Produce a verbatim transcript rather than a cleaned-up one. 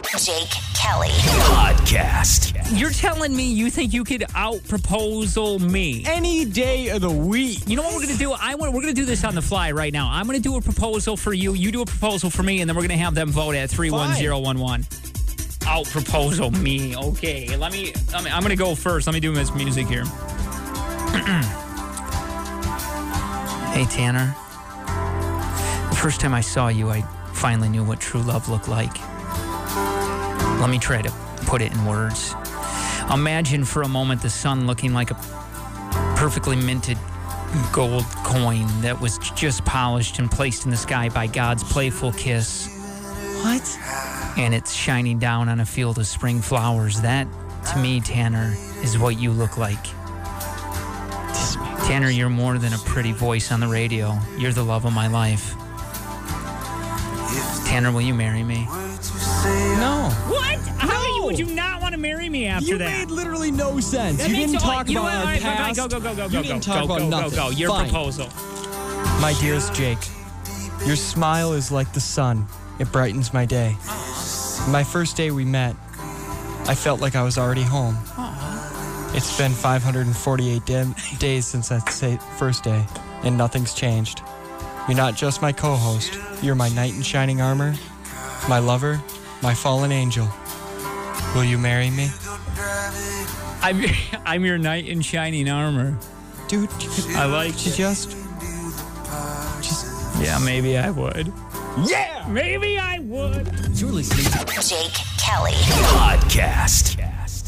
Jake Kelly Podcast. You're telling me you think you could out-proposal me? Any day of the week. You know what we're going to do? I want. We're going to do this on the fly right now. I'm going to do a proposal for you. You do a proposal for me, and then we're going to have them vote at three one zero one one. Out-proposal me. Okay, let me... I mean, I'm going to go first. Let me do this music here. Hey, Tanner. The first time I saw you, I finally knew what true love looked like. Let me try to put it in words. Imagine for a moment the sun looking like a perfectly minted gold coin that was just polished and placed in the sky by God's playful kiss. What? And it's shining down on a field of spring flowers. That, to me, Tanner, is what you look like. Tanner, you're more than a pretty voice on the radio. You're the love of my life. Tanner, will you marry me? No. What? How No. would you not want to marry me after You that? made literally no sense. That you makes didn't it- talk you know about what? our All right, fine, fine, past. Go, go, go, go, you go, didn't go, talk go, about go, nothing. go, go. Your Fine. proposal. My dearest Jake, your smile is like the sun. It brightens my day. My first day we met, I felt like I was already home. It's been five hundred forty-eight da- days since that say- first day, and nothing's changed. You're not just my co-host. You're my knight in shining armor, my lover, my fallen angel. Will you marry me? I'm, I'm your knight in shining armor. Dude, I like you it. just... Just... Yeah, maybe I would. Yeah! Maybe I would. You're listening to Jake Kelly Podcast.